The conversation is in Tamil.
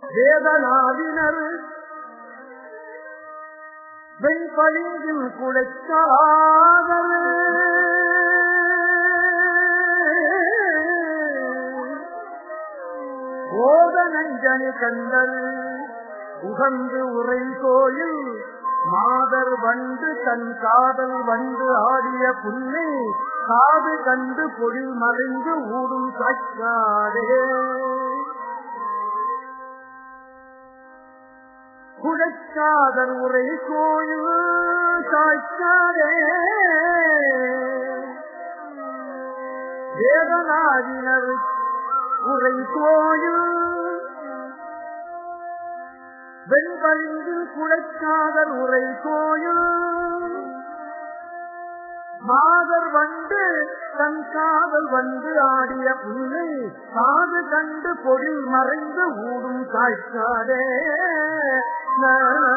வேதனாவினர் வெண்பளிங்கில் குழைக்காதல் ஓத நஞ்சனி கண்டல் உகந்து உரை கோயில் மாதர் வண்டு தன் காதல் வண்டு ஆடிய புன்னை காது கண்டு பொழில் மறைந்து ஊடும் சாய்க்காதே குழைக்காதல் உரை கோயில் சாய்க்காதே வேதனாவினர் உரை கோயில் வெண்பளிங்கு குழைக்காதல் உரை கோயில் மாதர் வண்டு தன் காதல் வந்து ஆடிய புன்னை காது கண்டு பொழில் மறைந்து ஊடும் காய்க்காதே